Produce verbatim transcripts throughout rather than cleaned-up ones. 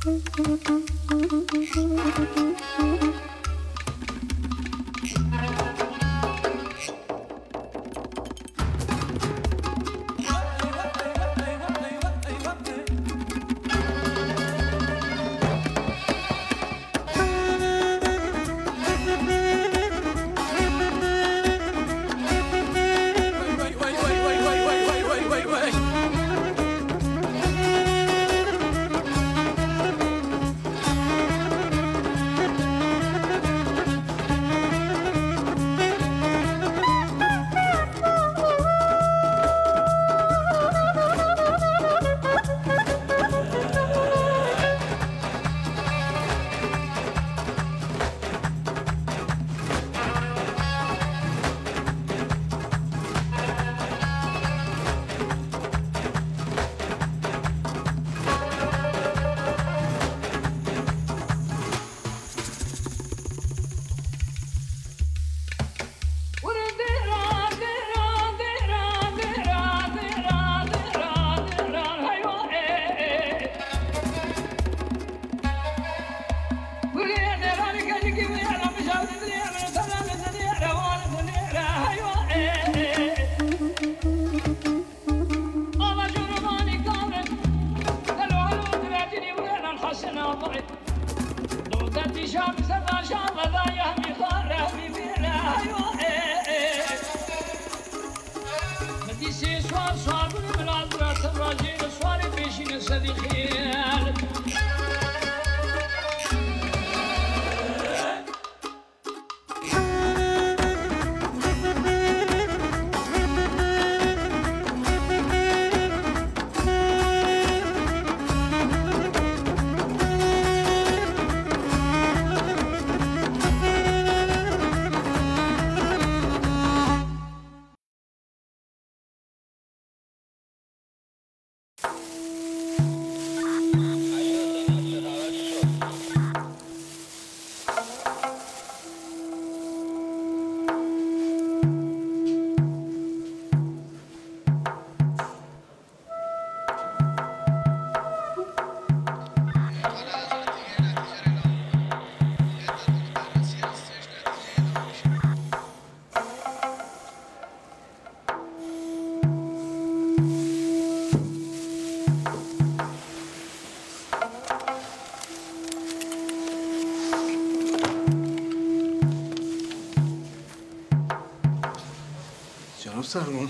سرمون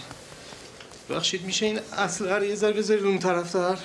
بخشید میشه این اصل یه ذره بذارید اون طرف تر.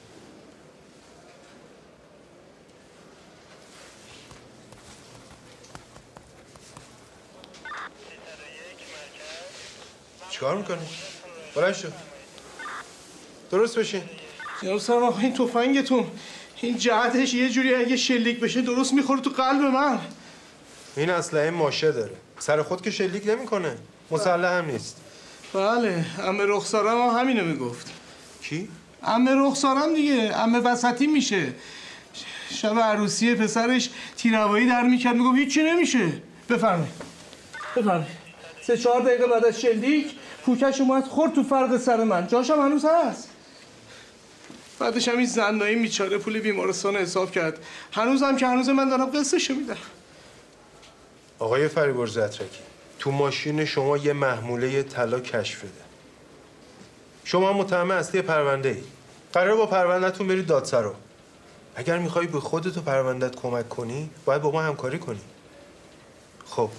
چیکار میکنی؟ بلند شو درست بشین. جناب سرمون این تفنگتون این جهتش یه جوری اگه شلیک بشه درست میخوره تو قلب من. این اسلحه ماشه داره، سر خود که شلیک نمیکنه، مسلح هم نیست. بله، عمه رخسارم هم همینو میگفت. کی؟ عمه رخسارم دیگه، عمه وسطی میشه. شب عروسی پسرش تیروایی در میکرد میگفت هیچی نمیشه. بفرمایید بفرمایید. سه چهار دقیقه بعد از شلیک پوکش اومد خورد تو فرق سر من، جاشم هنوز هست. بعدش هم این زنایی میچاره پول بیمارستان حساب کرد. هنوزم که هنوز من دارم قصه‌شو میدم. آقای فریبرز زترکی، تو ماشین شما یه محموله طلا کشف شده. شما متهم اصلی پرونده ای. قراره با پروندهتون برید دادسرا. اگر میخوای به خودت و پروندهت کمک کنی، باید با ما همکاری کنی. خب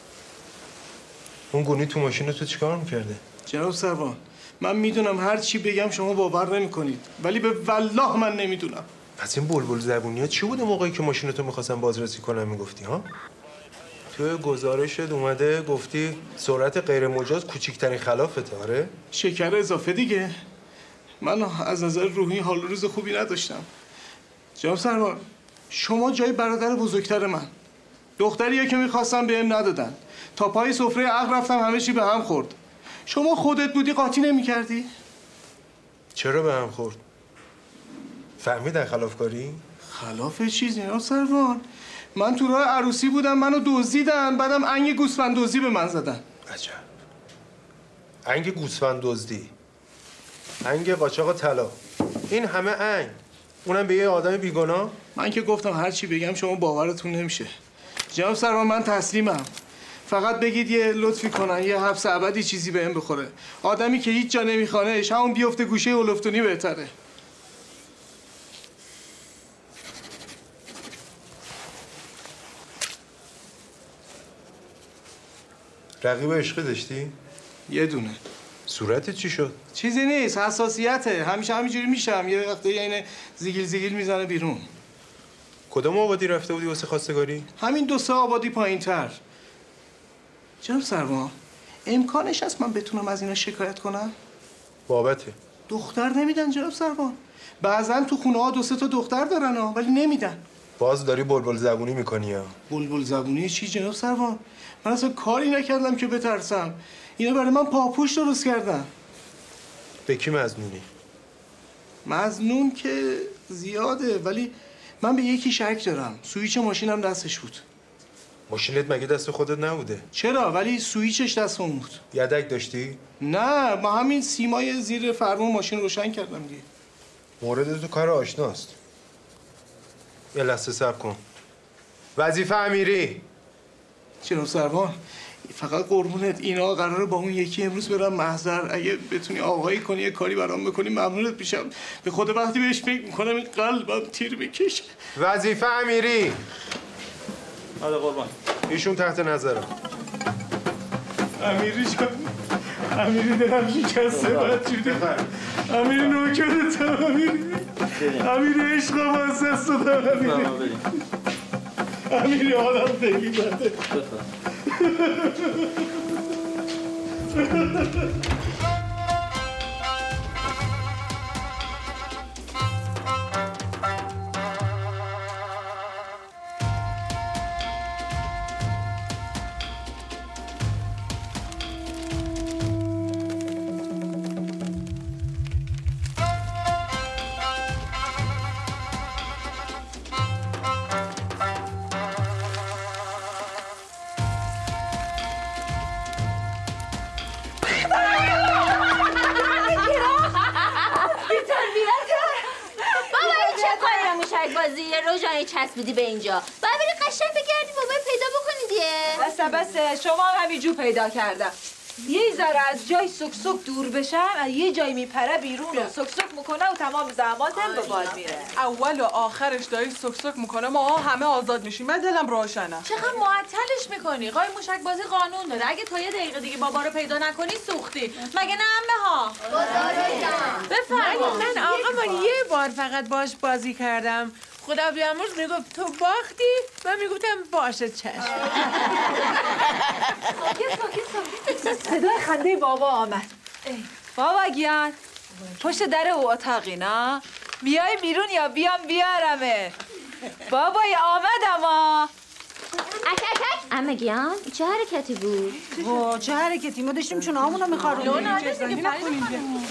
اون گونی تو ماشین تو چیکار میکرده؟ جناب سروان، من میدونم هر چی بگم شما باور نمیکنید، ولی به والله من نمیدونم. پس این بلبل زبونی‌ها چی بوده موقعی که ماشینتو میخواستن بازرسی کنن میگفتی ها؟ تو گزارشت اومده گفتی سرعت غیر مجاز کوچکترین خلافته. آره؟ شکر اضافه دیگه. من از نظر روحی حال روز خوبی نداشتم. جناب سروان، شما جای برادر بزرگتر من. دختریه که میخواستم بهم ندادن. تا پای سفره عقل رفتم همه چی به هم خورد. شما خودت بودی قاطی نمی‌کردی؟ چرا به هم خورد؟ فهمیدن خلافکاری؟ خلاف چیزی جناب سروان؟ من تو راه عروسی بودم، منو دزدیدن، بعدم انگ گوسفند دزدی به من زدن. عجب. انگ گوسفند دزدی، انگ قاچاق طلا، این همه انگ. اونم به یه آدم بیگناه؟ من که گفتم هر چی بگم شما باورتون نمیشه. جناب سروان من تسلیمم. فقط بگید یه لطفی کنن یه حبس ابدی چیزی بهم بخوره. آدمی که هیچ جا نمیخوانهش همون بیفته گوشه اولفتونی بهتره. رقیب عشقی داشتی؟ یه دونه. صورتت چی شد؟ چیزی نیست، حساسیته. همیشه همینجوری میشم. یه وقته یعنی زیگیل زیگیل میزنه بیرون. کدوم آبادی رفته بودی واسه خواستگاری؟ همین دو سه آبادی پایین‌تر. جناب سروان امکانش هست من بتونم از اینا شکایت کنم؟ بابته. دختر نمیدن جناب سروان. بعضن تو خونه ها دو سه تا دختر دارن ها ولی نمیدن. باز داری بلبل زبونی میکنی ها. بلبل زبونی چی جناب سروان؟ من اصلا کاری نکردم که بترسم. اینا برای من پاپوش درست کردن. به کی مظنونی؟ مظنون که زیاده ولی من به یکی شک دارم. سوئیچ ماشینم دستش بود. ماشینت مگه دست خودت نبوده؟ چرا؟ ولی سوئیچش دست اون بود. یدک داشتی؟ نه، ما همین سیمای زیر فرمون ماشین روشن کردم دیگه. مورد تو کار آشناست. یه لحظه صبر کن. وظیفه امیری. جناب سروان فقط قربونت اینا قراره با اون یکی امروز برم محضر. اگه بتونی آقایی کنی یه کاری برام بکنی ممنونت میشم. به خود وقتی بهش فکر میکنم این قلبم تیر بکشه. وظیفه امیری. آره قربان. ایشون تحت نظرم. امیری جان، امیری دلم شکسته باید جوری. امیری نوکرتم. امیری امیری عشقم از دست دادم. امیری امیری آدم خیلی بده. روزایی چسبیدی به اینجا باید بری قشنگ بگردی بابا پیدا بکنی دیگه. بسه بسه شما هم همینجور پیدا کردم. یه ذره از جای سک سک دور بشم یه جای میپره بیرون و سک سک میکنه و تمام زحماتم به باد میره. اول و آخرش داری سک سک میکنه ما همه آزاد میشیم. من دلم روشنه. چقدر معطلش میکنی؟ قای موشک بازی قانون داره. اگه تا یه دقیقه دیگه بابا رو پیدا نکنی سوختی. مگه نه عمه ها؟ بفرمایید. من آقا یه بار فقط باش بازی کردم. خدا بیامرز میگفت تو باختی من میگفتم باشه چشم. صدای خنده بابا آمد. بابا گیان پشت در او اتاقی نه بیای بیرون یا بیام بیارمه. بابای آمدم ها. اک اک اک عمه گیان چه حرکتی بود؟ وا چه حرکتی ما داشتیم چون همونو میخواروندیم. لونا دیگه نکنیم.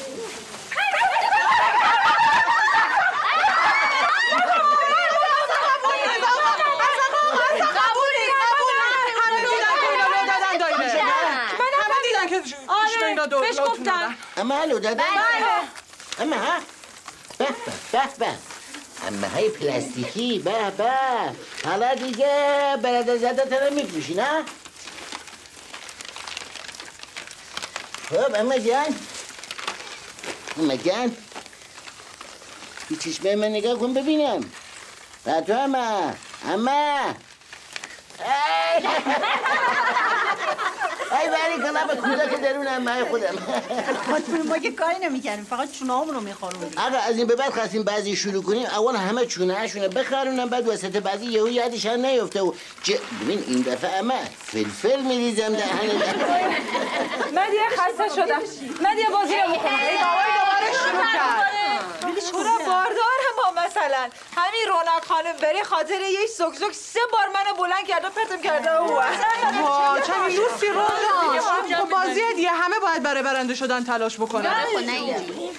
بهش گفتم. اما لو دادن؟ اما ها؟ به به به به امه های پلاستیکی به به حالا دیگه برده زده تره میپوشی نه؟ خب امه جان امه جان بی چشمه من نگاه کن ببینم و تو امه امه ای بری کلا به کودک درونم من خودم. خودمون ما که کاری نمی‌کردیم فقط چونه‌هامون رو می‌خاروندیم. آقا از این به بعد خواستیم بعضی شروع کنیم اول همه چونه‌هاشون رو بخارونن بعد وسط بعضی یهو یادش نیفته و چه ببین این دفعه اما فلفل میریزم دهنه. من دیگه خسته شدم. من دیگه بازی نمی‌کنم. ای بابا دوباره شروع کرد. چرا باردارم با مثلا همین رونق خانم بری خاطر یه سک سک سه بار منو بلند کرده پرتم کرده او. وا چه لوسی رو خب بازی دیگه همه باید برای برنده شدن تلاش بکنن. نه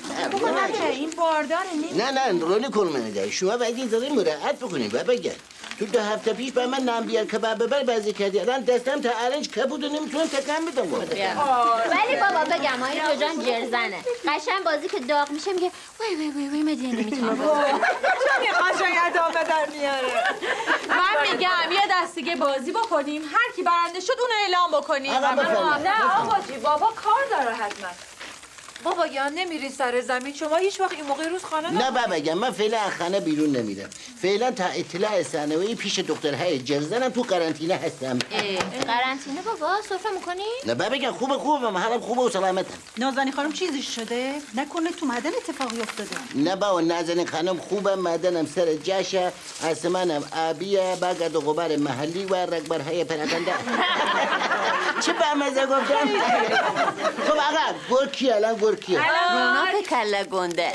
اینجوری. این بارداره نه نه رونی کنم نده شما باید این ذره مراعات بکنیم و بگه تو دو هفته پیش به من نام بیار کباب ببر بازی کردی الان دستم تا الانش کبود و نمیتونم تکم بدم ولی بابا بگم آقای روژان جرزنه قشنگ بازی که داغ میشه میگه وای وای وای وای مدینه نمیتونم چون قشنگ ادامه در میاره. من میگم یه دست دیگه بازی بکنیم، هر کی برنده شد اون اعلام بکنیم. نه آقا جی بابا کار داره حتما. بابا یا نمیری سر زمین؟ شما هیچ وقت این موقع روز خانه نه بابا جان من فعلا از خانه بیرون نمیرم. فعلا تا اطلاع ثانوی پیش دکترهای جرزنم تو قرنطینه هستم. قرنطینه بابا سفره میکنی؟ نه بابا جان خوبه خوبه من حالم خوبه و سلامتم. نازنین خانم چیزی شده؟ نکنه تو معدن اتفاقی افتاده؟ نه بابا نازنین خانم خوبه، معدنم سر جاشه، آسمانم آبیه، با گرد و غبار محلی و رگبرهای پراکنده. چه بامزه گفتم؟ خب آقا گل کی الان گل کی؟ روناق کله گنده.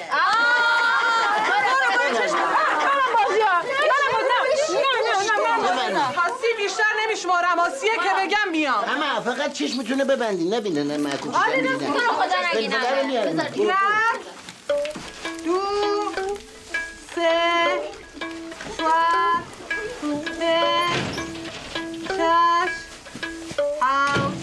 حاسی بیشتر نمیشمارم، حاسیه که بگم میام. اما فقط چشمتونه ببندین نبینه نه معکوب شدن بینه. تو رو خدا نگینم. یک دو سه چهار پنج شش هفت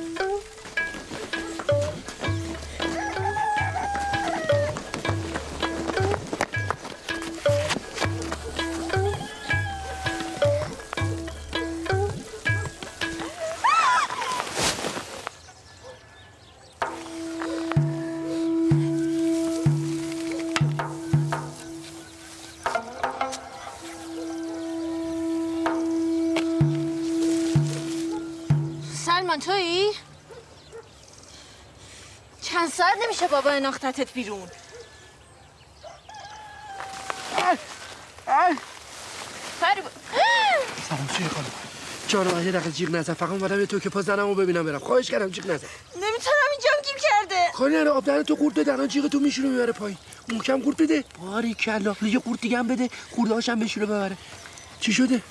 سلمان تویی؟ چند ساعت نمیشه بابا انداختتت بیرون. فریبا سلام چیه خانم؟ جانم یه دقیقه جیغ نزن، فقط اومدم یه توکه پا زنم و ببینم برم. خواهش کردم جیغ نزن. نمیتونم اینجام گیر کرده. کاری نداره آب دهن تو قورت بده، الان جیغ تو میشونه میبره پایین. محکم قورت بده. باریکلا. یه قورت دیگه هم بده، خورده‌هاش هم بشونه ببره. چی شده؟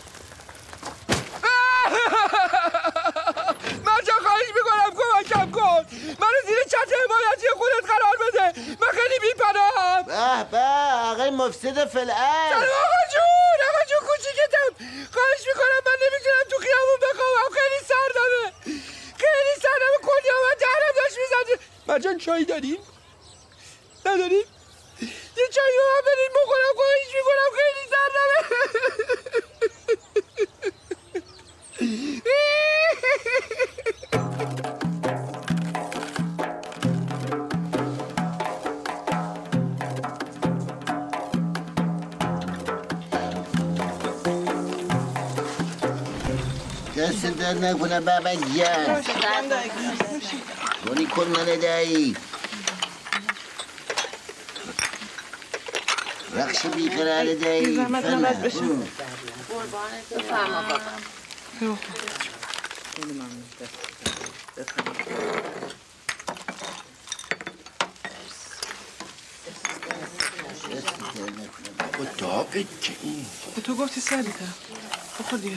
مرجان خواهش میکنم کمکم کن. منو زیر چتر حمایتی خودت قرار بده. من خیلی بی‌پناهم. به به آقای مفسد فلعل. سلام آقا جون، آقا جون کوچیکتم. خواهش میکنم من نمیتونم تو خیابون بخوابم، خیلی سردمه. خیلی سردمه، کلی آمد دهنم داشت میزد. مرجان چای داریم؟ نداریم؟ یه چایی به من بدین بخورم، خواهش میکنم خیلی سردمه. دست در نکنه بابا جان. کنی کن ندهی. رخش بیقرار دهی. زحمت نباید بشه. بفرما بابا. به تو گفتی سریع‌تر. بخور دیگه.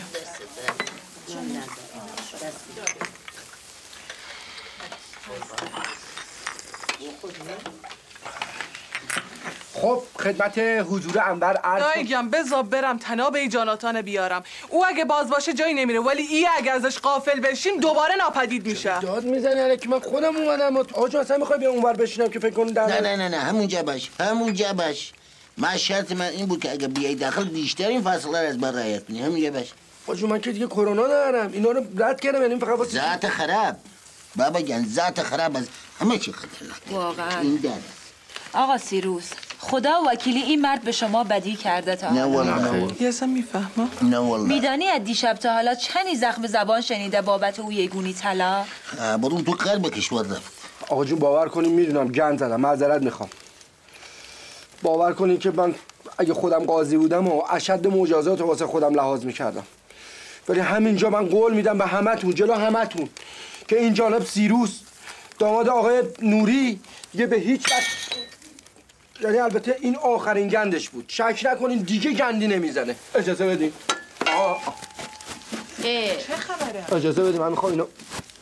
خب خدمت حضور انور عرض دایگم بذار برم تناب ای جاناتان بیارم. او اگه باز باشه جایی نمیره، ولی ای اگه ازش غافل بشیم دوباره ناپدید میشه. داد میزنی علی که من خودم اومدم. آقا جون اصلا میخوای بیا اونور بشینم که فکر کنم در نه نه نه نه همونجا باش همونجا باش. من شرط من این بود که اگه بیای داخل بیشتر این فاصله رو از بر رعایت کنی. همونجا باش. آقا جون من که دیگه کرونا ندارم، اینا رو رد کردم، یعنی فقط واسه ذات خراب بابا جان، ذات خراب از همه چی خطرناک. واقعا این در آقا سیروس خدا وکیلی این مرد به شما بدی کرده تا نه والله یه اصلا میفهمم. نه والله. میدانی از دیشب تا حالا چندی زخم زبان شنیده بابت او یگونی طلا؟ برو تو قلب کشور رفت. آقا جون باور کنین میدونم گند زدم، معذرت میخوام. باور کنین که من اگه خودم قاضی بودم و اشد مجازات رو واسه خودم لحاظ میکردم، ولی همینجا من قول میدم به همتون، جلو همتون، که این جانب سیروس داماد آقای نوری دیگه به هیچ وجه، یعنی البته این آخرین گندش بود، شک نکنین دیگه گندی نمیزنه. اجازه بدین. آه. چه خبره؟ اجازه بدین من میخوام اینو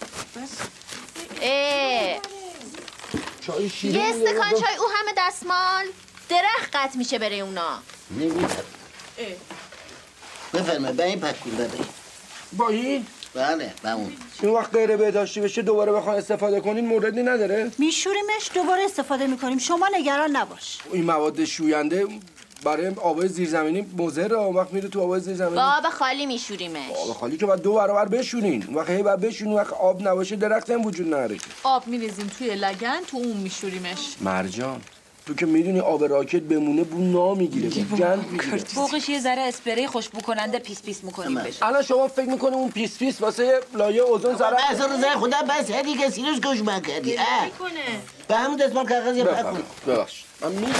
اه. چای شیرین یه استکان چای او همه دستمال درخت قطع میشه برای اونا. نمیدونم. بفرمایید به این پکول ببرید. با این؟ بله با اون. این وقت غیر بهداشتی بشه دوباره بخوان استفاده کنین موردی نداره؟ میشوریمش دوباره استفاده میکنیم، شما نگران نباش. این مواد شوینده برای آبای زیرزمینی مضره، اون وقت میره تو آبای زیرزمینی. با آب خالی میشوریمش. آب خالی که بعد دو برابر بشونین. اون وقت هی بعد بشونین، وقت آب نباشه درخت هم وجود نداره. آب میریزیم توی لگن، تو اون میشوریمش. مرجان تو که میدونی آب راکت بمونه بو نمیگیره، گند میگیره. فوقش یه ذره اسپری خوشبو کننده پیس پیس میکنیم بشه. الان شما فکر میکنه اون پیس پیس واسه لایه اوزون ضرر بس رو زر خدا بس هدی که سیروش گوش من کردی. به همون دستمال کاغذ یه پک کن. ببخشید من میگم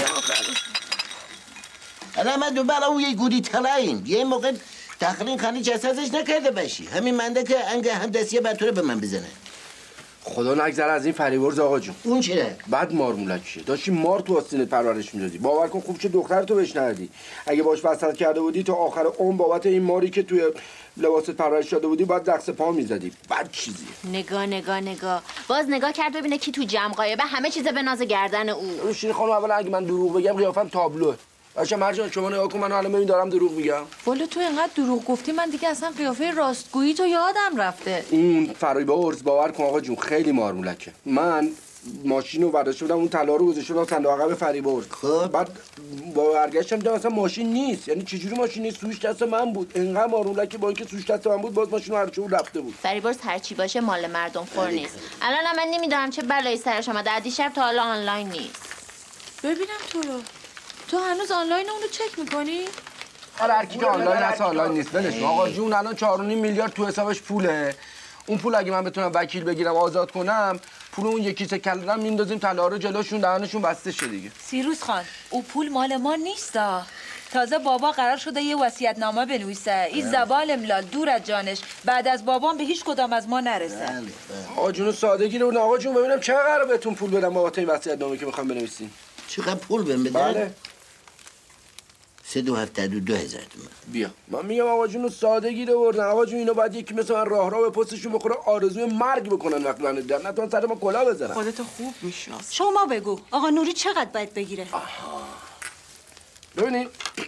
الان من دوباره اون یه گوری طلاییم یه موقع داخلین خانی جسازش نکرده باشی. همین منده که انگه همدستیه بطوره به من بزنه. خدا نگذره از این فریورز آقا جون. اون چیه؟ بعد مارمولکیه. داشتی مار تو آستینت پرورش میدادی. باور کن خوب چه دختر تو بهش ندادی. اگه باش وصل کرده بودی تا آخر عمر بابت این ماری که توی لباست پرورش داده بودی بعد دست پا میزدی. بعد چیزی. نگاه نگاه نگاه. باز نگاه کرد ببینه کی تو جمع غایبه، همه چیز به ناز گردن او. شیرین خانم اولا اگه من دروغ بگم قیافم تابلوه. باشه مرجان شما نگاه کن من الان ببین دارم دروغ میگم. والا تو اینقدر دروغ گفتی من دیگه اصلا قیافه راستگویی تو یادم رفته. اون فریبرز باور کن آقا جون خیلی مارمولکه. من ماشین رو برداشته بودم اون طلا رو گذاشته بودم صندوق عقب فریبرز. خب بعد با برگشتم دیدم اصلا ماشین نیست. یعنی چجوری ماشین نیست؟ سوش دست من بود. اینقدر مارمولکه با اینکه سوش دست من بود باز ماشین رو هرچه اون رفته بود. فریبرز هر چی باشه مال مردم خور نیست. الان من نمیدونم چه بلایی سرش اومده. از دیشب تا حالا آنلاین نیست. ببینم تو رو. تو هنوز آنلاین اونو چک میکنی؟ آره هر کی که آنلاین هست آنلاین نیست. ولش آقا جون الان چهار و نیم میلیارد تو حسابش پوله. اون پول اگه من بتونم وکیل بگیرم آزاد کنم پول اون یکی کیسه کلرم میندازیم طلا رو جلوشون دهنشون بسته شه دیگه. سیروس خان او پول مال ما نیستا. تازه بابا قرار شده یه وصیت‌نامه بنویسه. این زبال املال دور از جانش بعد از بابام به هیچ کدام از ما نرسه. آقا جون سادگی رو آقا جون ببینم چقدر قراره بهتون پول بدم بابت این وصیت‌نامه که میخوام بنویسین. چقدر پول بهم بده؟ بله. سه دو هفتاد و دو هزار تومن. بیا من میگم آقا جون سادگی رو بردن. آقا جون اینو بعد یکی مثل من راه راه به پستشون بخوره آرزوی مرگ بکنن وقتی من دیدن نتونن سر ما کلا بزنن. خودتو خوب میشناس. شما بگو آقا نوری چقدر باید بگیره؟ ببینید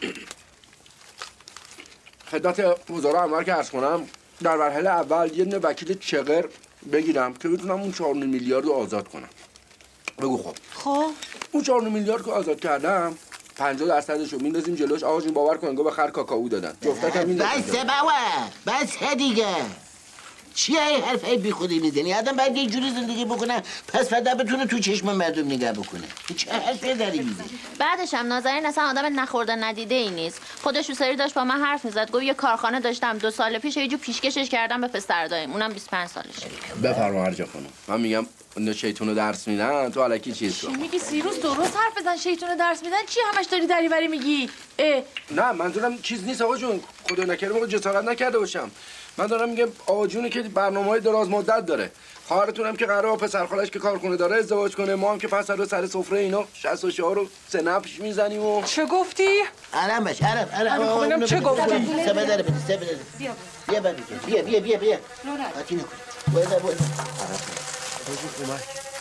خدمت وزرا امور که عرض کنم در مرحله اول یه دونه وکیل چغر بگیرم که بتونم اون چهار میلیارد رو آزاد کنم. بگو خب. خب اون چهار میلیارد که آزاد کردم پنجاه درصدش رو میندازیم جلوش. آقا جون باور کن به خر کاکائو دادن. جفتک میندازن. بس بابا بس دیگه. چیه این حرفای بی خودی میزنی؟ آدم باید یه جوری زندگی بکنه پس فردا بتونه تو چشم مردم نگاه بکنه. چه حرفی داری میزنی؟ بعدش هم نازنین اصلا آدم نخورده ندیده ای نیست. خودش رو سری داشت با من حرف میزد. گفت یه کارخانه داشتم دو سال پیش یه جو پیشکشش کردم به پسر دایم. اونم بیست و پنج سالشه. بفرما هرجا خانم. من میگم اون شیطونو درس میدن تو الکی چیز چی میگی سیروس؟ درست حرف بزن. شیطون درس میدن چی همش داری دریوری میگی؟ اه نه منظورم چیز نیست آقا جون. خدا نکرده موقع جسارت نکرده باشم. من دارم میگم آقا جونی که برنامه‌های دراز مدت داره. خواهرتون هم که قراره با پسر خالش که کارخونه داره ازدواج کنه. ما هم که پس رو سر سفره اینا شصت و چهار رو سنپش میزنیم و چه گفتی؟ آرام باش آرام آرام. خودم چه گفتی؟ سبه داره بده سبه داره. بیا بیا بیا بیا بیا بیا. آتی نکن. باید باید. آرام.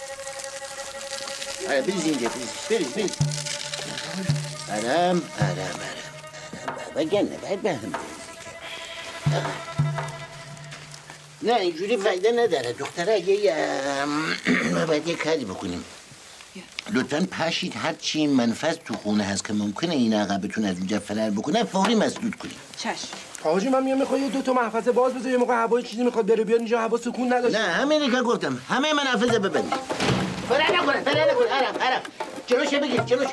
آره بریز اینجا بریز بریز بریز. آرام آرام آرام. بگنه باید به هم. نه اینجوری فایده نداره دختره. اگه باید یه کاری بکنیم. لطفاً پاشید هر چی منفذ تو خونه هست که ممکنه این آقا بتونه از اونجا فرار بکنه فوری مسدود کنیم. چشم. آقا جون من میام میخواد یه دو تا محفظه باز بذار یه موقع هوای چیزی میخواد بره بیاد اینجا هوا سکون نداشته. نه همین که گفتم همه منافذ ببندید. فرار نکنه فرار نکنه. آرام آرام. جلوش بگیر جلوش.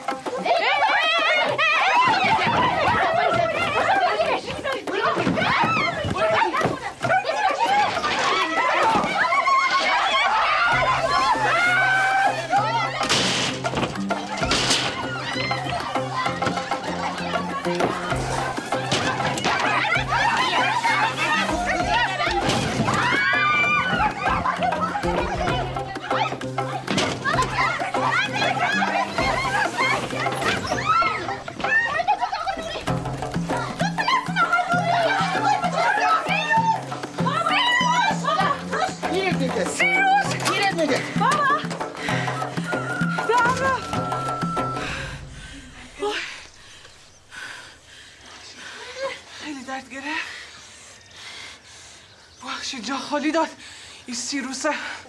جا خالی داد. این سیروسه.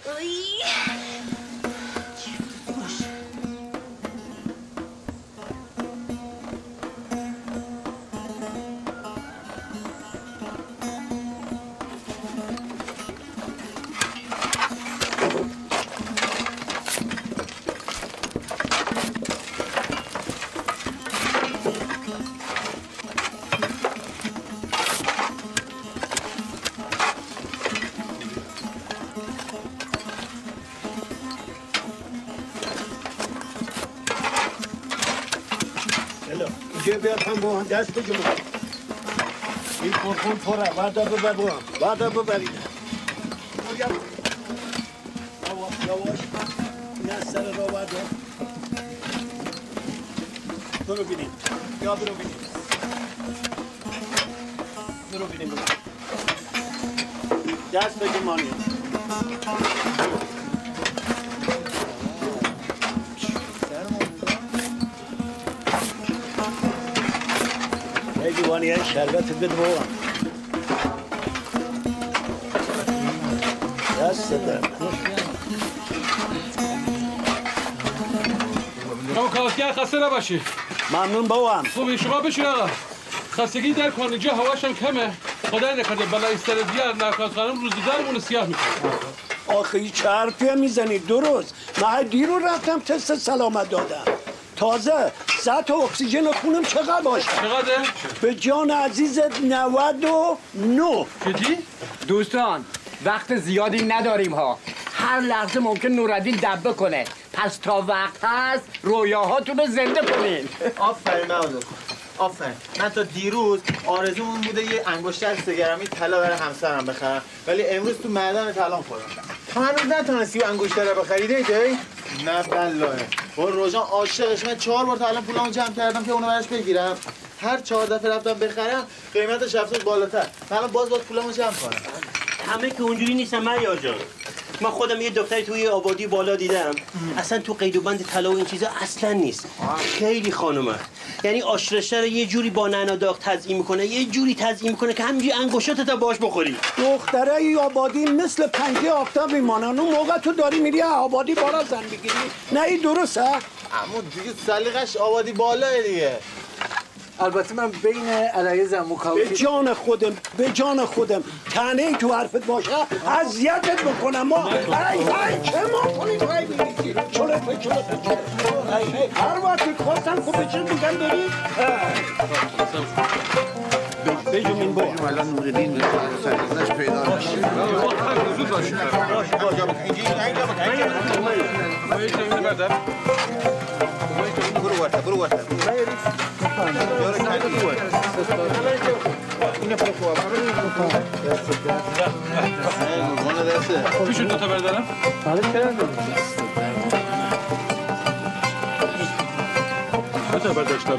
اینجا بیاد هم با هم دست بجمع. این پرخون پره بردا ببر با هم بردا ببرید. یواش یواش این از سر را بردا. برو بینیم یا برو بینیم برو بینیم دست بگیم مانی. دیوانی های شربت بده بابا دست دارم اما کارگر خسته نباشی. ممنون بابا. خوبی شما بشین آقا. خستگی در کن اینجا هواش هم کمه. خدای نکنه بلای سر دیار نرکات خانم روزگارمون سیاه میکنه. آخه این چه حرفی هم میزنی؟ درست من دیرو رفتم تست سلامت دادم. تازه سطح اکسیژن خونم چقدر باشه؟ چقدره؟ به جان عزیزت نود و نه. جدی؟ دوستان وقت زیادی نداریم ها. هر لحظه ممکن نورالدین دبه کنه. پس تا وقت هست رویاهاتون رو زنده کنین. آفرین محمد آفرین. من تا دیروز آرزومون بوده یه انگشتر سه گرمی طلا برای همسرم بخرم، ولی امروز تو معدن طلا خوردم. تو هنوز نتونستی و انگشتر رو بخری دیدی؟ نه بالله. با روژان عاشقش، من چهار بار تا الان پولامو جمع کردم که اونو براش بگیرم. هر چهار دفعه رفتم بخرم قیمتش افزود بالاتر. من الان باز باز پولامو جمع کنم. همه که اونجوری نیستن معیار جان. من خودم یه دختری توی آبادی بالا دیدم. اصلا تو قید و بند طلا و این چیزا اصلا نیست. خیلی خانومه. یعنی آشرشته رو یه جوری با نعنا داغ تزیین میکنه، یه جوری تزیین میکنه که همینجوری انگشتات تا باش بخوری. دختره آبادی مثل پنجه آفتاب میمانن. اون موقع تو داری میری آبادی بالا زن بگیری. نه این درسته؟ اما دیگه سلیقش آبادی بالاه دیگه. البته من بین علیه زموکاوی به جان خودم به جان خودم تنه تو حرفت باشه اذیتت بکنم. ما ای ای چه ما کنیم ای بیلیتی چلوته چلوته چلوته هر وقت خواستم خوب بچه میگم بری بجوم این با الان نوردین سرگزش پیدا نشد. زود باشید. برو ورده برو ورده. اینه برو خواب. پیشون دوتا بردارم؟ بله چرا؟ دوتا برداشتم.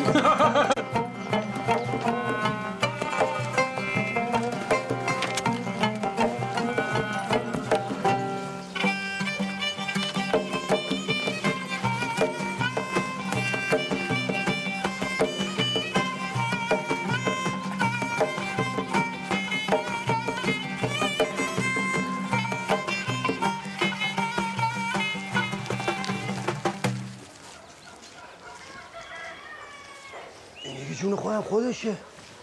جون خودم خودشه.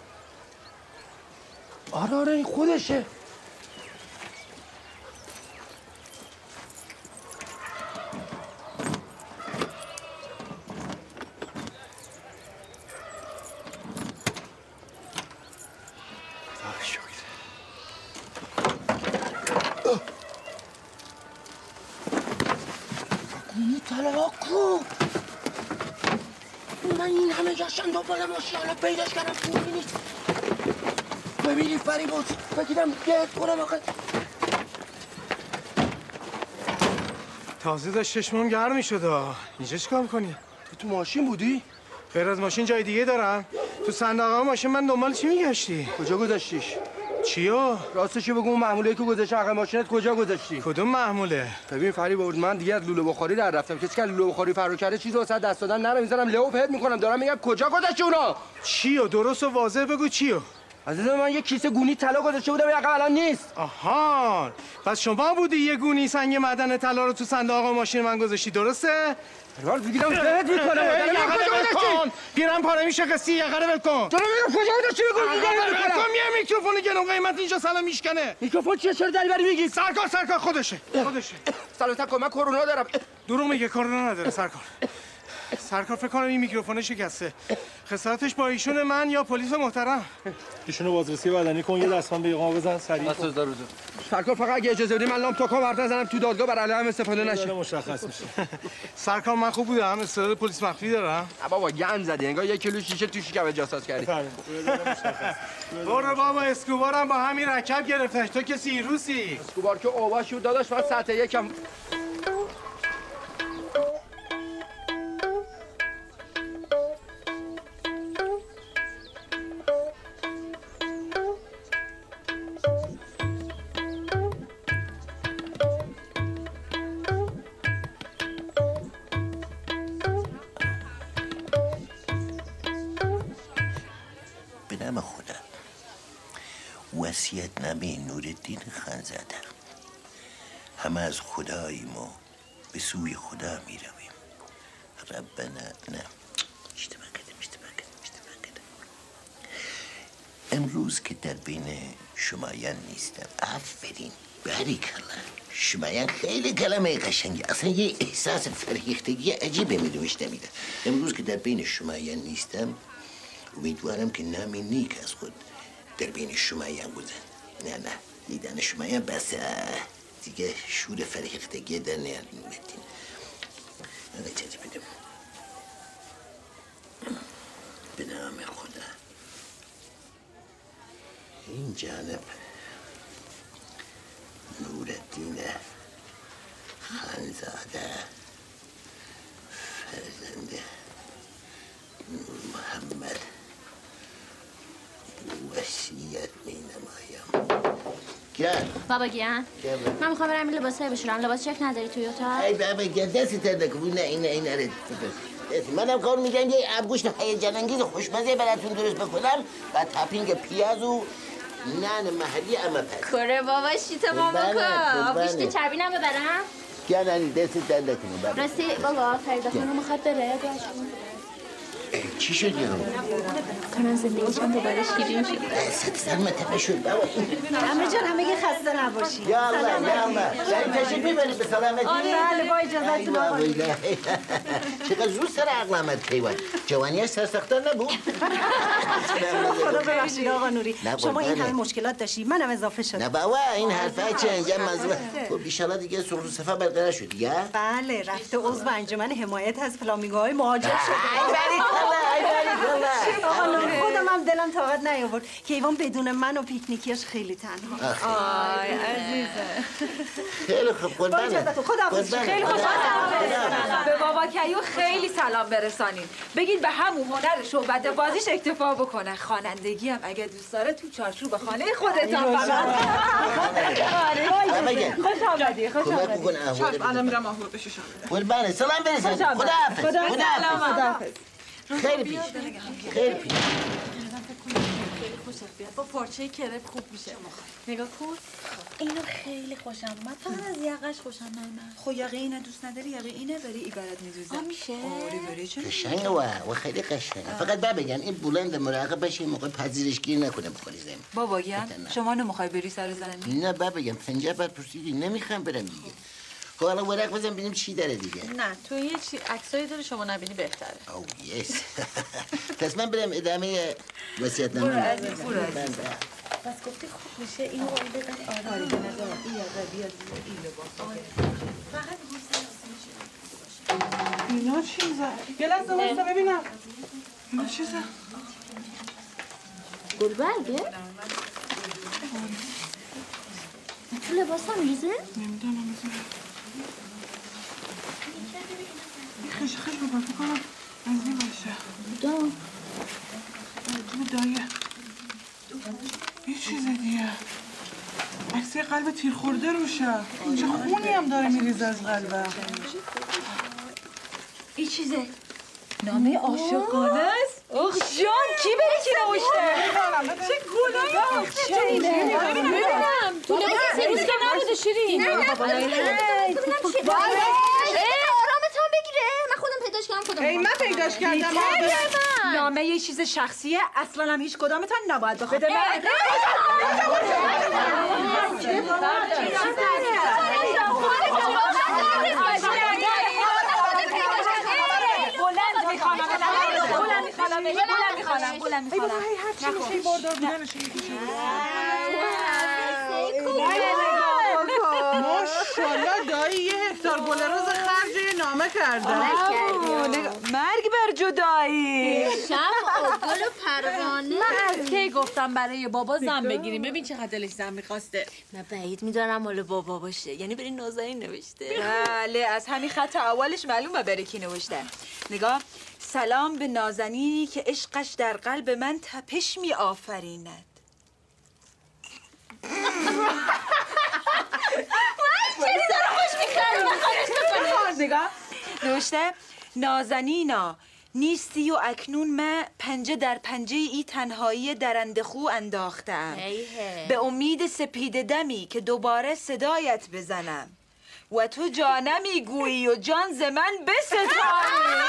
آره آره این خودشه. من این همه جاشن دنبال ماشین حالا پیداش کردم پولی نیست. ببینی فریبوز فکرم گرد کنم آخه تازه داشت چشمم گرم میشد. اینجا چیکار میکنی؟ تو تو ماشین بودی؟ غیر از ماشین جای دیگه دارم. تو صندوق ماشین من دنبال چی میگشتی؟ کجا گذاشتیش؟ چیو؟ راستشو بگو اون محموله که گذاشتی عقب ماشینت کجا گذاشتی؟ کدوم محموله؟ ببین فریبرز من دیگه از لوله بخاری در رفتم. کسی که لوله بخاری فرار کرده چیزو واسه دست دادن نرم میذارم لئو پد میکنم. دارم میگم کجا گذاشتی اونا؟ چیو؟ درست و واضح بگو چیو؟ عزیزم من یه کیسه گونی طلا گذاشته بودم یه الان نیست. آها پس شما بودی یه گونی سنگ معدن طلا رو تو صندوق ماشین من گذاشتی درسته؟ پروار دیدم بهت میکنم. کن پیرم پاره میشه قصی یقه رو ول کن. تو میگم کجا گذاشتی بگو دیگه. تو یه میکروفون گرون قیمت اینجا سلام میشکنه. میکروفون چیه چرا دری بری میگی؟ سرکار سرکار خودشه. خودشه. سلامت کن من کرونا دارم. دروغ میگه کرونا نداره سرکار. سرکار فکر کنم این میکروفون شکسته. خسارتش با ایشون من یا پلیس محترم. ایشونو بازرسی بدنی کن یه دستمان به اقامه بزن سریع. دست روزه. سرکار فقط اگه اجازه بدی من لام تاکا ورد نزنم تو دادگاه بر علیهم استفاده نشه. مشخص میشه. سرکار من خوب بودم استعداد پلیس مخفی دارم. بابا گند زدی انگار یک کیلو شیشه تو شکم جاساز کردی. برو بابا اسکوبارم با همین رکب گرفتش. تو که سیروسی. اسکوبار که اوبا شد داداش من سطح یکم وصیت‌نامه نورالدین خانزاده. همه از خداییم و به سوی خدا می رویم. ربنا نه اشتباه کردم اشتباه کردم اشتباه کردم. امروز که در بین شمایان نیستم. آفرین باریکالله. شمایان خیلی کلمه قشنگی. اصلا یه احساس فرهیختگی عجیبه می نوشته میده. امروز که در بین شمایان نیستم امیدوارم که نامی نیک از خود در بین شمایان بودن. نه نه دیدن شمایان بس دیگه شور فرهیختگی در نیاریم بدین. من اجازه بدم به نام خدا. این جانب نورالدین خانزاده فرزند نور محمد وصیت می نمایم. گیان بابا گیان من میخوام برم این لباسای بشورم. لباس چک نداری توی اتاق؟ ای بابا گیان دستی تر نکن. نه این این نره. منم کار میگم یه ابگوشت هیجان انگیز خوشمزه براتون درست بکنم و تاپینگ پیاز و نان محلی اما پس. کره بابا شیت ماما کا. آبگوشت چربی نم ببرم؟ گیان دستی تر نکنی بابا. راستی بابا فریده خانم میخواد بره. چی شد یارو؟ کنم زندگی چند دوباره شیرین شد. ست سلمت بشود بابا. عمه جان همه که خسته نباشی. یا الله یا الله. شاید تشریف میبرید به سلامتی. بله با اجازتون آقا. چقدر زود سر عقلمت پیوند. جوانیش سرسختر نبود. خدا ببخشید آقا نوری. شما این همه مشکلات داشتی منم اضافه شدم. نه بابا این حرفا چه انجام موضوع. خب ان شاء الله دیگه سرخ و صفا برقرار شد دیگه. بله رفته عضو انجمن حمایت از فلامینگوهای مهاجر شده. آقا نوری خودم هم دلم طاقت نیاورد که ایوان بدون من و پیکنیکیش خیلی تنها. آی عزیزه. خیلی خوب قربانه. خداحافظ. خیلی خوشحالم. به بابا کیو خیلی سلام برسانین. بگید به همون هنر شعبده بازیش اکتفا بکنه. خوانندگی هم اگه دوست داره تو چارچوب خانه خودتان فقط. خوش آمدی. خوش آمدی. چشم الان میرم آهور بشوشم. قربانه سلام برسان. خداحافظ. خداحافظ. خیلی پیش. خیلی پیش. خیلی خوشت بیاد. با پارچه کرپ خوب میشه. نگاه کن. اینو خیلی خوشم اومد. فقط از یقش خوشم نیومد. خب یقه اینه دوست نداری یقه اینه بری ایبرت میدوزه. آ میشه. آره بری چه؟ قشنگه و و خیلی قشنگه. فقط با بگن این بلند مراقب باشه این موقع پذیرشگیر نکنه بخوری زمین. بابا گیان شما نمیخوای بری سر زمین؟ نه با بگم پنجاه بار پرسیدی نمیخوام برم دیگه. خب الان ورق بزن ببینیم چی داره دیگه. نه تو یه چی عکسایی داره شما نبینی بهتره. او یس. پس من برم ادامه وصیت‌نامه. برو عزیز برو عزیز. بس گفتی خوب میشه اینو اون بزن. آره به نظر این یقه بیاد این لباس. فقط اینا چیزه؟ یه لحظه واسه ببینم. اینا چیزه؟ گلبرگه؟ تو لباس هم میزه؟ نمیدونم خش خش بابا فکر کنم از این باشه دو دو دایه یه چیز دیگه عکس قلب تیر خورده روشه چه خونی هم داره میریزه از قلبه این چیزه نامه عاشقانه است اوه جان کی بری کی نوشته؟ چه گلایی ببینم تو لباس سه روز که نبوده شیرین. نه نه ببینم چی آرامتون بگیره. من خودم پیداش کردم خودم. ای من پیداش کردم. نامه یه چیز شخصیه اصلا هم هیچ کدامتان نباید بخواد. بده من. بلند میخوانم بلند میخوانم بلند میخوانم بلند میخوانم هر چی میشه باردار بودنش ماشاءالله دایی یه هکتار گل روز خرج نامه کردم. مرگ بر جدایی. شمع و گل و پروانه. من از کی گفتم برای بابا زن بگیریم. ببین چقدر دلش زن میخواسته. من بعید میدارم مال بابا باشه. یعنی برای نازنین نوشته. بله از همین خط اولش معلومه برای کی نوشته. نگاه سلام به نازنینی که عشقش در قلب من تپش می آفریند. چیزی رو خوش میکنی. نگاه نوشته نازنینا نیستی و اکنون من پنجه در پنجه ای تنهایی درنده خو انداختم به امید سپید دمی که دوباره صدایت بزنم و تو جانمی گویی و جان ز من بستانی.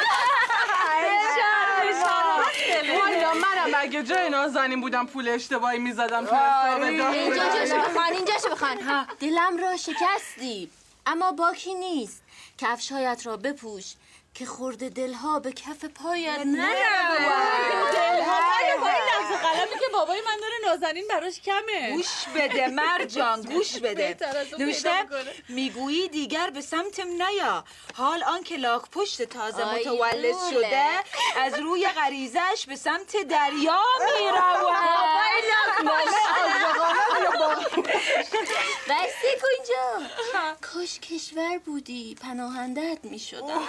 والا منم اگه جای نازنین بودم پول اشتباهی میزدم تو حساب دار. اینجا جاشو بخوان اینجاشو بخوان. دلم را شکستی اما باکی نیست. کفشهایت را بپوش که خورده دلها به کف پایت نرود. دلها با این لفظ قلمی که بابای من داره نازنین براش کمه. گوش بده مرجان گوش بده. نوشته میگویی دیگر به سمتم نیا حال آن که لاک پشت تازه متولد شده از روی غریزش به سمت دریا میرود. بسته کن اینجا. کاش کشور بودی پناهندت میشدم.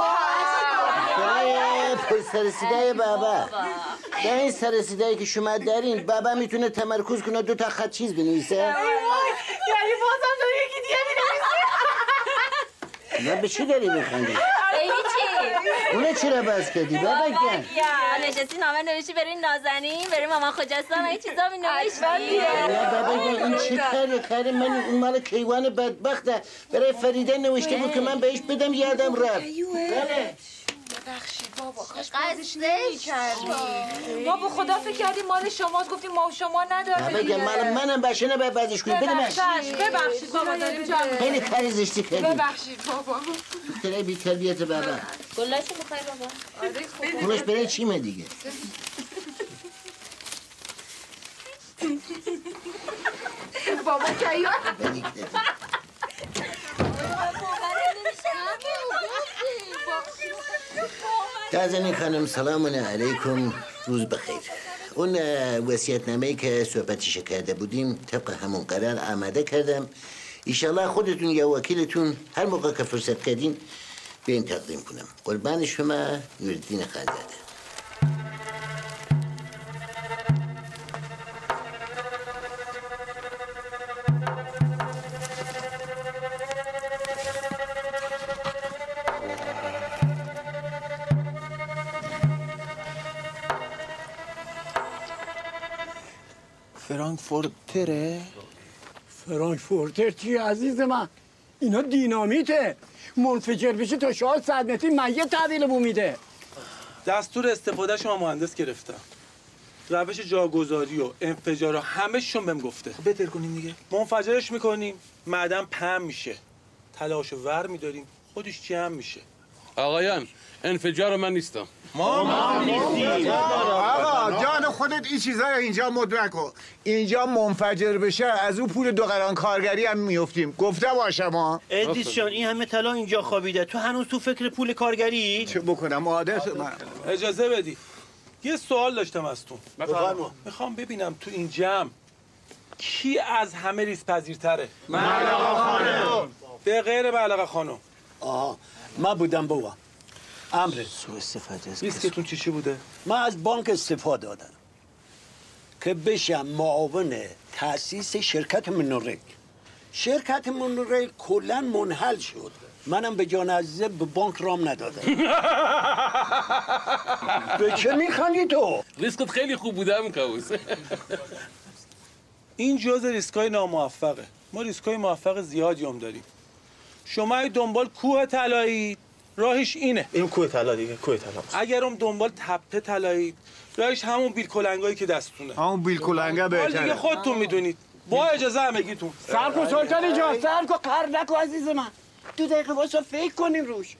برای سرسیده بابا در این سرسیده که شما دارین بابا میتونه تمرکز کنه دو تا خط چیز بنویسه. یعنی بازم داری یکی دیگه بنویسه. نه به چی داری میخندی؟ هیچی. اونه چرا باز کردی بابا گن؟ نشستی نامه نوشی برای نازنین برای مامان خجسته هم این چیزا می نوشتی. نه بابا گن این چی کاره کاره من اون مال کیوان بدبخته برای فریده نوشته بود که من بهش بدم یادم رفت. بله ببخشید بابا کاش بازش نمی‌کردی. ما به خدا فکر کردیم مال شماست گفتیم ما شما نداره. بابا گن مال منم باشه نه باید بازش کنی بده من. ببخشید بابا داریم جمع. خیلی کاری زشتی کردی. ببخشید بابا. دختره بی تربیت بابا. گلاشو می‌خوای بابا؟ گلش برای چیمه دیگه؟ بابا کیو نازنین خانم سلام علیکم روز بخیر. اون وصیت‌نامه‌ای که صحبتش کرده بودیم طبق همون قرار آماده کردم. ایشالله خودتون یا وکیلتون هر موقع که فرصت کردین به این تقدیم کنم. قربان شما نورالدین خانزاده. فرانکفورتره؟ فرانکفورتر چی عزیز من؟ اینا دینامیته منفجر بشه تا چهار صد متری مگه تحویل بو میده. دستور استفاده شما مهندس گرفتم. روش جاگذاری و انفجار و همه شون بهم گفته. خب بهتر کنیم دیگه. منفجرش میکنیم، معدن پهن میشه. طلاشو ور میداریم، خودش جمع میشه. آقایان انفجار من نیستم. ما ما نیستیم. آقا جان خودت این چیزا رو اینجا مدرک کن. اینجا منفجر بشه از اون پول دو قران کارگری هم میافتیم. گفته باشم ها. ادریس جان این همه طلا اینجا خوابیده. تو هنوز تو فکر پول کارگری؟ چه بکنم عادت من. اجازه بدی. یه سوال داشتم از تو. بفرما. میخوام ببینم تو این جمع کی از همه ریز پذیرتره؟ معلقه خانم. به غیر معلقه خانم. آها ما بودم بابا. امر سو استفاده است. ریسکتون چی چی بوده؟ من از بانک استفاده دادم که بشم معاون تأسیس شرکت منوریل. شرکت منوریل کلا منحل شد منم به جان عزیزه به بانک رام ندادم. به چه میخندی تو؟ ریسکت خیلی خوب بوده همون کابوس. این جزء ریسکای ناموفقه. ما ریسکای موفق زیادی هم داریم. شما دنبال کوه طلایی راهش اینه. این کوه طلا دیگه، کوه طلا. اگر هم دنبال تپه طلایی راهش همون بیل کلنگایی که دستتونه. همون بیل کلنگا بهتره. دیگه خودتون میدونید. با اجازه همگیتون. سر کو سلطانی جان، سر کو قهر نکو عزیز من. دو دقیقه واسه فکر کنیم روش.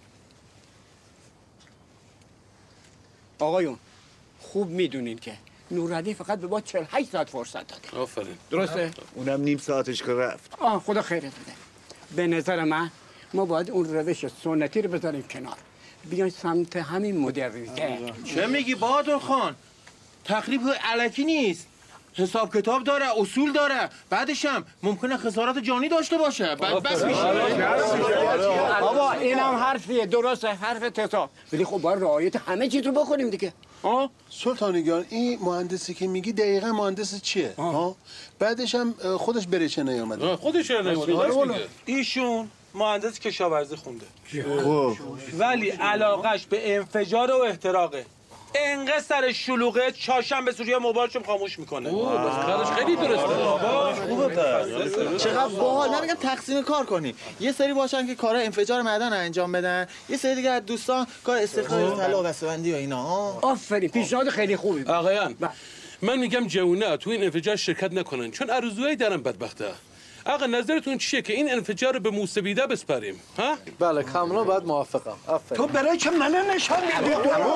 آقایون خوب میدونین که نورعلی فقط به ما چهل و هشت ساعت فرصت داده. آفرین. درسته؟ اونم نیم ساعتش که رفت. آه خدا خیرت بده. به نظر من ما باید اون روش سنتی رو بذاریم کنار. بیاین سمت همین مدرنیته. چه میگی بهادر خان؟ تقریب الکی نیست. حساب کتاب داره، اصول داره. بعدش هم ممکنه خسارات جانی داشته باشه. بعد بس میشه. بابا اینم حرفیه، درسته، حرف حساب. ولی خب باید رعایت همه چیز رو بکنیم دیگه. ها سلطانیگان، این مهندسی که میگی دقیقا مهندس چیه؟ ها بعدش هم خودش بره چه نیامده. خودش چه نیامده. ایشون مهندس کشاورزی خونده. خب ولی علاقش به انفجار و احتراقه. انقدر سر شلوغه چهارشنبه سوریه موبایلشو خاموش میکنه. اوه بس کارش خیلی درسته. خوبه پس. چقدر باحال. من میگم تقسیم کار کنیم. یه سری باشن که کارا انفجار معدن انجام بدن، یه سری دیگه از دوستان کار استخراج طلا و بسته‌بندی و اینا. آفرین، پیشنهاد خیلی خوبی. آقایان من میگم جوونا تو این انفجار شرکت نکنن چون آرزوهایی دارن بدبخته. آقا نظرتون چیه که این انفجار رو به موسویده بسپاریم؟ ها؟ بله کاملا باید موافقم. آفرین. تو برای چه منو نشان میدی؟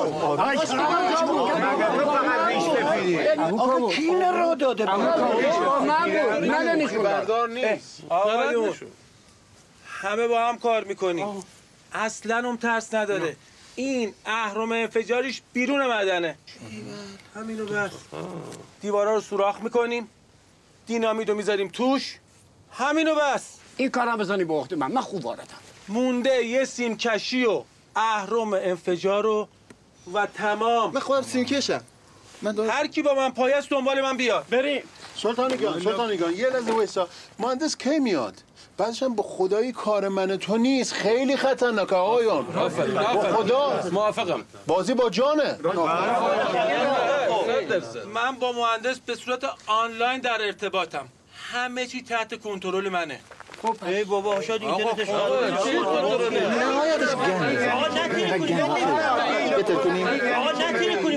آقا کی این رو داده؟ من نشون بردار نیست. آقایون همه با هم کار میکنیم. اصلا هم ترس نداره. این اهرم انفجاریش بیرون معدنه. همینو بس. دیوارا رو سوراخ میکنیم. دینامیدو میذاریم توش. همینو بس. این کارم بزنی به عهده من، من خوب واردم. مونده یه سیم کشی و اهرم انفجار و و تمام. من خودم سیم کشم. من هر کی با من پایست دنبال من بیاد. بریم. سلطانیگان، سلطانیگان یه لحظه وایسا. مهندس کی میاد؟ بعدش هم به خدای کار من تو نیست، خیلی خطرناکه آقایان. آفرین. با خدا موافقم. بازی با جانه. من با مهندس به صورت آنلاین در ارتباطم. همه چی تحت کنترل منه. خب ای بابا شاید اینترنتش چی کنترله؟ نهایتش گنده. آقا نتیره کنیم. بهتر کنیم. آقا نتیره کنیم.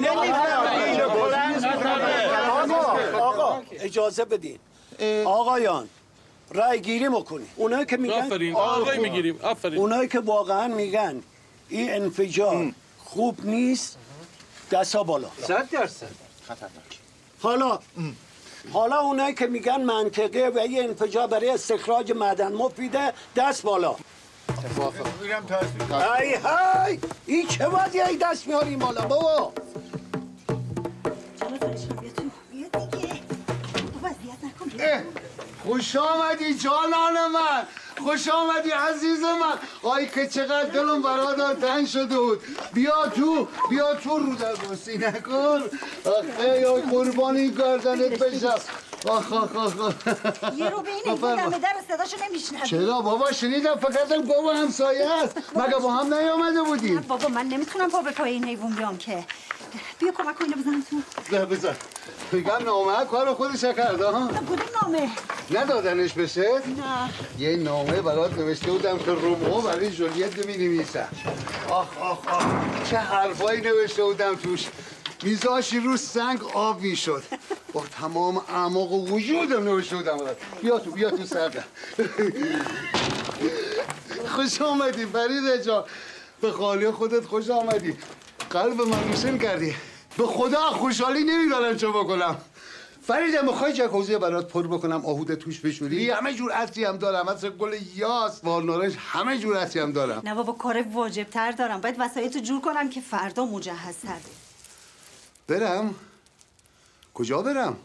آقا اجازه بدین. آقایان رای گیری میکنی. اونایی که میگن آفرین. آقای میگیریم. آفرین. اونایی که واقعا میگن این انفجار خوب نیست دستا بالا. صد درصد خطرناک. حالا حالا اونایی که میگن منطقه و این انفجار برای استخراج معدن مفیده دست بالا. ای های این چه وضعی ای دست میاریم بالا بابا. خوش آمدی جانان من، خوش آمدی عزیز من. آی که چقدر دلم برادر تنگ شده بود. بیا تو، بیا تو رو در بسی نکن. آخه آی قربان این گردنت بشم. آخ آخ آخ یه رو به این ایفون دمه در صداشو نمیشنم. چرا بابا شنیدم فقطم بابا همسایه هست. مگه با هم نیامده بودیم؟ بابا من نمیتونم پا به پای این حیوان بیام که. بیا کمک کنی بزنم تو. نه بزن. میگم نامه کار خودش کرده ها. کدوم نامه؟ ندادنش بشه؟ نه. یه نامه برات نوشته بودم که رومئو برای جولیت می‌نویسه. آخ آخ آخ چه حرفایی نوشته بودم توش. میذاشی رو سنگ آب میشد. با تمام اعماق و وجودم نوشته بودم برات. بیا تو بیا تو سرده. خوش آمدی فرید جان. به خالی خودت خوش آمدی. قلب من روشن کردی. به خدا خوشحالی نمیدارم چه بکنم. فریده میخوای جکوزی برات پر بکنم آهود توش بشوری؟ همه جور عطری هم دارم، مثل گل یاس، والنارنج، همه جور عطری هم دارم. نه بابا کار واجب تر دارم. باید وسایلتو جور کنم که فردا مجهز تر بری. برم؟ کجا برم؟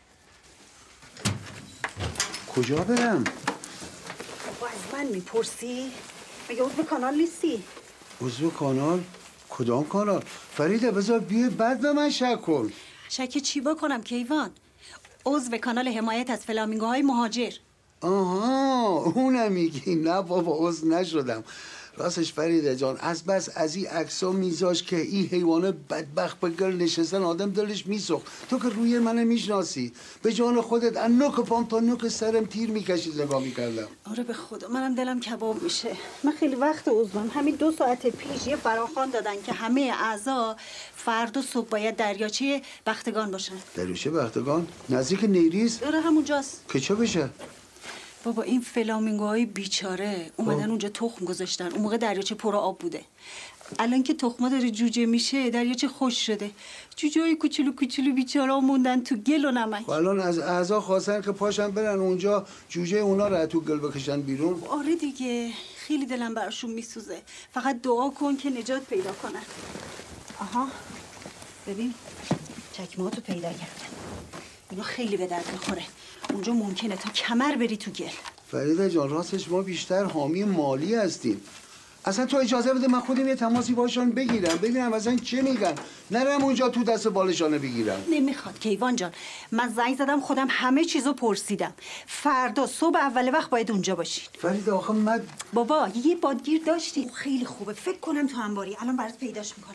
کجا برم؟ بابا از من میپرسی؟ مگه عضو کانال نیستی؟ عضو کانال؟ کدام کانال؟ فریده بذار بیه بعد به من شک کن. شک چی بکنم کیوان؟ عضو کانال حمایت از فلامینگوهای مهاجر. آها اونم میگی. نه بابا عضو نشدم. راستش فریده جان از بس از این عکسا میذاش که این حیوانه بدبخت به گل نشستن آدم دلش میسوخت. تو که روی من میشناسی به جان خودت از نوک پام تا نوک سرم تیر میکشید نگاه میکردم. آره به خدا منم دلم کباب میشه. من خیلی وقت عضوم. همین دو ساعت پیش یه فراخوان دادن که همه اعضا فردا صبح باید دریاچه بختگان باشن. دریاچه بختگان نزدیک نیریز؟ آره همونجاست. که چه بشه؟ بابا این فلامینگوهای بیچاره اومدن اونجا تخم گذاشتن. اون موقع دریاچه پر آب بوده. الان که تخما داره جوجه میشه دریاچه خوش شده. جوجه های کوچولو کوچولو بیچاره موندن تو گل و نمک. الان از اعضا خواستن که پاشن برن اونجا جوجه اونا رو تو گل بکشن بیرون. آره دیگه خیلی دلم براشون میسوزه. فقط دعا کن که نجات پیدا کنن. آها ببین چکمه‌هاتو پیدا کردم. اینا خیلی به درد میخوره. اونجا ممکنه تا کمر بری تو گل. فریده جان راستش ما بیشتر حامی مالی هستیم. اصلا تو اجازه بده من خودم یه تماسی باشون بگیرم ببینم اصلا چه میگن. نرم اونجا تو دست بالشانه بگیرم. نمیخواد کیوان جان. من زنگ زدم خودم همه چیزو پرسیدم. فردا صبح اول وقت باید اونجا باشین. فریده آخه من بابا یه بادگیر داشتی خیلی خوبه. فکر کنم تو انباری الان برات پیداش میکنم.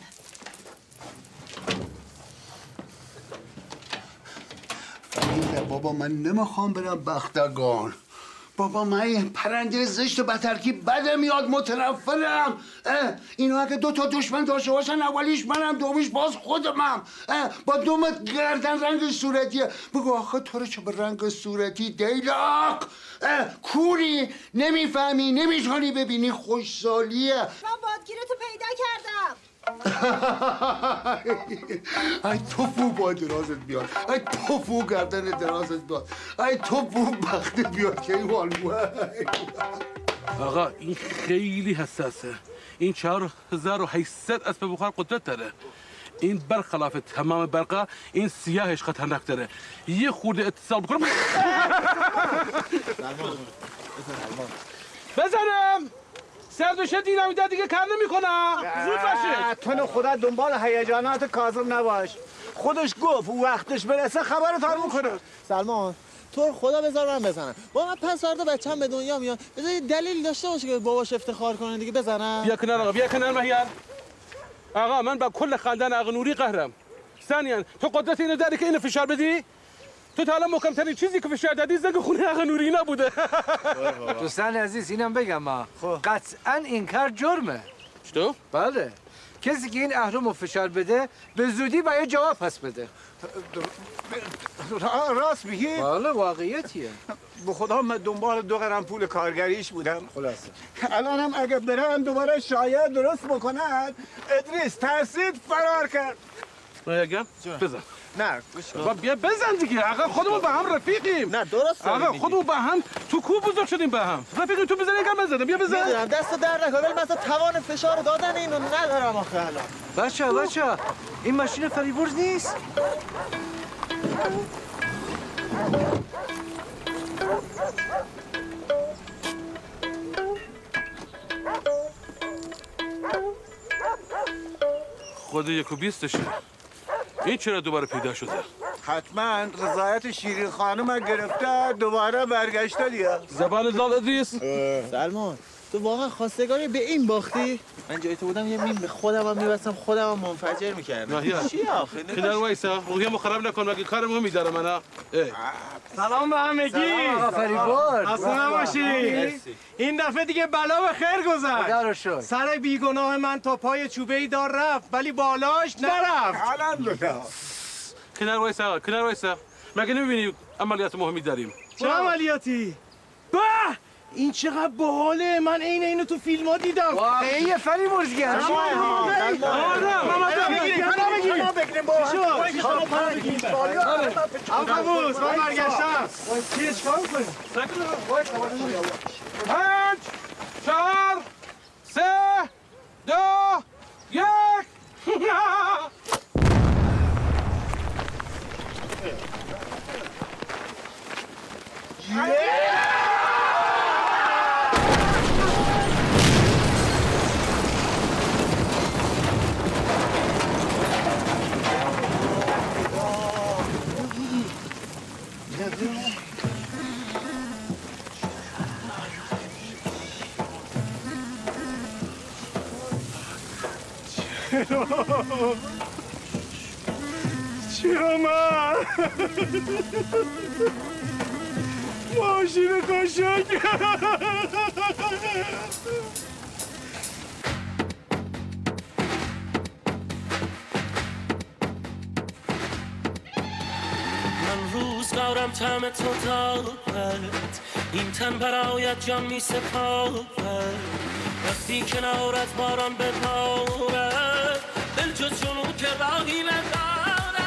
فریده بابا من نمیخوام برم بختگان. بابا من یه پرنده زشت و بترکیب بدم میاد متنفرم. اینا اگه دو تا دشمن داشته باشن اولیش منم دومیش باز خودمم. با دومت گردن رنگ صورتیه. بگو آخه تو رو چه به رنگ صورتی دیلاک کوری نمیفهمی نمیتونی ببینی خوشسالیه. من بادگیرتو پیدا کردم. ای توفو با درازت بیاد. ای توفو گردن درازت بیاد. ای توفو بخت بیاد که ایوان. آقا این خیلی حساسه. این چهار هزار و هشتصد اسب بخار قدرت داره. این برخلاف تمام برقا این سیاهش خطرناک داره. یه خورده اتصال بکنم بزنم سرد بشه دینامیت دیگه کار نمیکنه. زود باشه. تو نه خدا دنبال هیجانات کاظم نباش. خودش گفت و وقتش برسه خبرت هم میکنه. سلمان تو خدا بذار من بزنم. با من پس فردا بچه‌م به دنیا میاد. بذار یه دلیل داشته باشه که باباش افتخار کنه دیگه. بزنم. بیا کنار آقا بیا کنار مهیار. آقا من با کل خاندان آقا نوری قهرم. ثانیاً تو قدرت اینو داری که اینو فشار بدی؟ تو تا الان محکم‌ترین چیزی که فشار دادی زنگ خونه آقا نوری نبوده. دوستان عزیز اینم بگم ما قطعاً این کار جرمه. چطور؟ بله. کسی که این اهرمو فشار بده به زودی باید جواب پس بده. راست میگی؟ بله واقعیتیه. به خدا من دنبال دو قرن پول کارگریش بودم. خلاصه الانم اگه برم دوباره شاید درست بکنن ادریس ترسید فرار کرد. نگم بزن. نه گوش کن. بیا بزن دیگه. آقا خودمون با هم رفیقیم. نه درست آقا خودمون با هم تو کوه بزرگ شدیم با هم. رفیقیم تو بزن یکم بزنم. بیا بزن. میدونم دست در نکنه ولی مثلا توان فشار دادن اینو ندارم آخه الان. بچه بچه این ماشین فریبرز نیست؟ خود یک و بیستشه. این چرا دوباره پیدا شده؟ حتما رضایت شیرین خانم گرفته دوباره برگشته دیگه. زبان لال ادریس. سلمان تو واقعا خواستگاری به این باختی؟ من جای تو بودم یه مین به خودم هم میبستم خودم هم منفجر میکردم. چی آخه؟ کنار وایسا روحیمو خراب نکن مگه کار مهمی داره من. سلام به همگی. سلام آقا فریبرز. خسته نباشی. این دفعه دیگه بلا به خیر گذشت. خدا رو شکر. سر بیگناه من تا پای چوبه ای دار رفت ولی بالاش نرفت. الحمدلله. کنار وایسا کنار وایسا. مگه نمیبینی عملیات مهمی داریم؟ چه عملیاتی؟ به این چقدر باحاله. من عین اینو تو فیلم ها دیدم. واقعیه فریبرز گرد. آقابوز من برگشتم. چیه چکار میکنی؟ پنج چهار سه دو یک چرا من ماشین قشنگ من روزگارم طعم تو دارد این تن برایت جان می سپارد وقتی کنارت باران ببارد دل جز جنون که راهی ندارد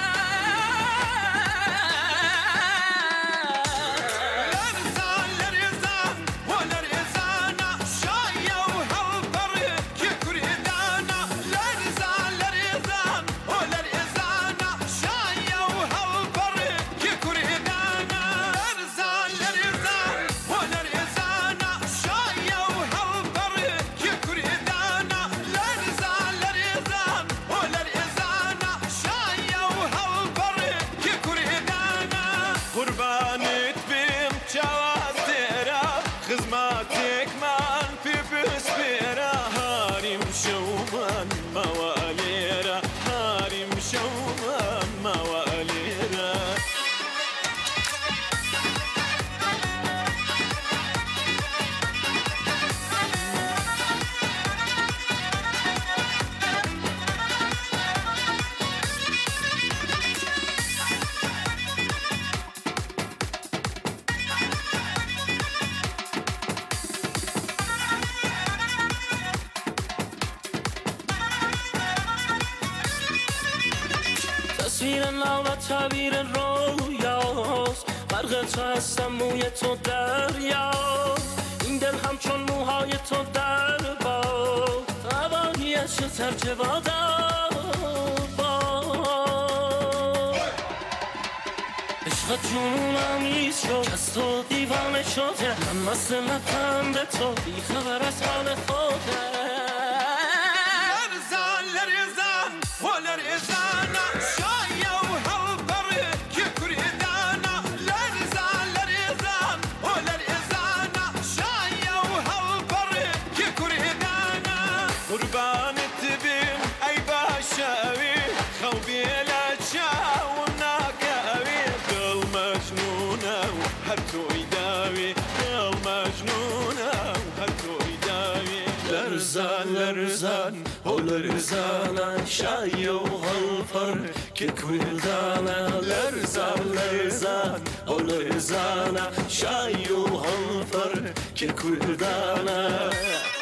تصویر نامت تعبیر رویاست غرق تو هستم موی تو دریا این دل همچون موهای تو در باد هوایش ترک وادار باد عشق جنونم ایست شد از تو دیوانه شده من مست لبخند تو بی خبر از حال خوده لرزان لرزان او لرزان شای و هلفر که کردانا لرزان لرزان او لرزان شای و هلفر که کردانا